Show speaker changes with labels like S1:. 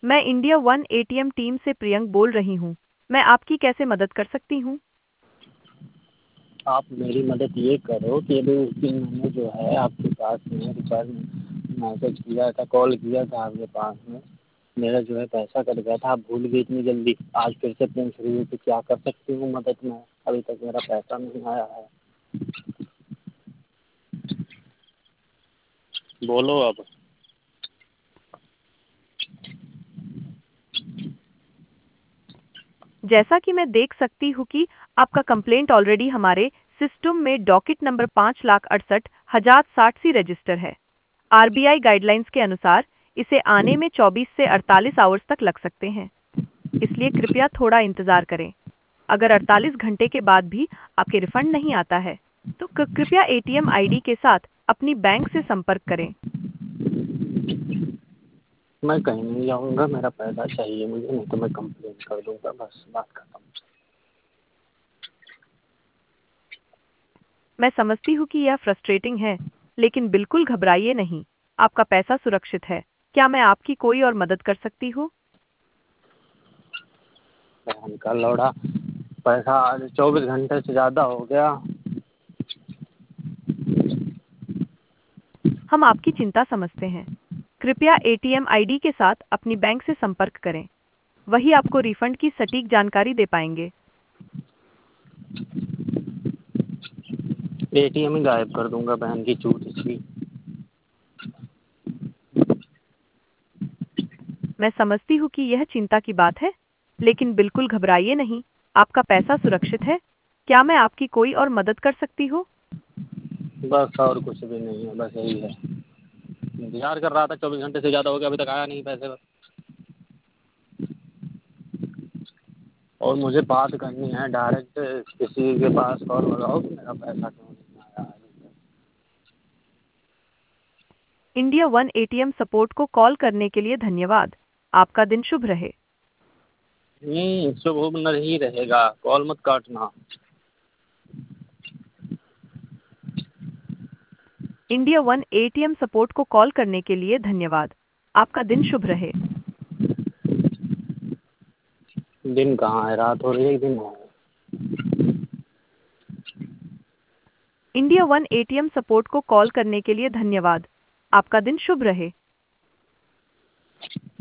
S1: मैं India one ATM team से प्रियंक बोल रही हूँ। मैं आपकी कैसे मदद कर सकती हूँ?
S2: आप मेरी मदद ये करो कि अभी उस दिन मैंने जो है आपके पास में रिचार्ज मैसेज किया था, कॉल किया था आपके पास में। मेरा जो है पैसा कट गया था, आप भूल गई इतनी जल्दी। आज फिर से पेमेंट शुरू हुई तो क्या कर सकती हूँ मदद में? अभी तक मेरा पैसा नहीं आया है। बोलो अब।
S1: जैसा कि मैं देख सकती हूँ कि आपका कंप्लेंट ऑलरेडी हमारे सिस्टम में डॉकेट नंबर 5,68,060 सी रजिस्टर है। आरबीआई गाइडलाइंस के अनुसार इसे आने में 24 से 48 आवर्स तक लग सकते हैं, इसलिए कृपया थोड़ा इंतजार करें। अगर 48 घंटे के बाद भी आपके रिफंड नहीं आता है, तो कृपया एटीएम आईडी के साथ अपनी बैंक से संपर्क करें।
S2: मैं कहीं नहीं जाऊँगा, मेरा पैसा चाहिए मुझे, नहीं तो मैं कंप्लेन कर दूँगा। बस बात खत्म।
S1: मैं समझती हूँ कि यह फ्रस्ट्रेटिंग है, लेकिन बिल्कुल घबराइए नहीं। आपका पैसा सुरक्षित है। क्या मैं आपकी कोई और मदद कर सकती हूँ?
S2: बहन का लौड़ा, पैसा आज 24 घंटे से ज़्यादा हो गया।
S1: हम आपकी चिंता समझते हैं। कृपया एटीएम आईडी के साथ अपनी बैंक से संपर्क करें। वही आपको रिफंड की सटीक जानकारी दे पाएंगे।
S2: एटीएम ही गायब कर दूँगा, बहन की चूत इसकी।
S1: मैं समझती हूँ कि यह चिंता की बात है, लेकिन बिल्कुल घबराइए नहीं। आपका पैसा सुरक्षित है। क्या मैं आपकी कोई और मदद कर सकती हूँ?
S2: बस और कुछ भी नहीं है, बस यही है। इंतज़ार कर रहा था, 24 घंटे से ज़्यादा हो गया, अभी तक आया नहीं पैसे का। और मुझे बात करनी है डायरेक्ट, किसी के पास कॉल लगाओ कि मेरा पैसा क्यों नहीं आया अभी तक।
S1: इंडिया वन एटीएम सपोर्ट को कॉल करने के लिए धन्यवाद। आपका दिन शुभ रहे।
S2: नहीं, शुभ नहीं रहेगा, कॉल मत काटना।
S1: इंडिया वन एटीएम सपोर्ट को कॉल करने के लिए धन्यवाद। आपका दिन शुभ रहे।
S2: दिन कहाँ है, रात हो रही है, एक दिन है।
S1: इंडिया वन एटीएम सपोर्ट को कॉल करने के लिए धन्यवाद। आपका दिन शुभ रहे।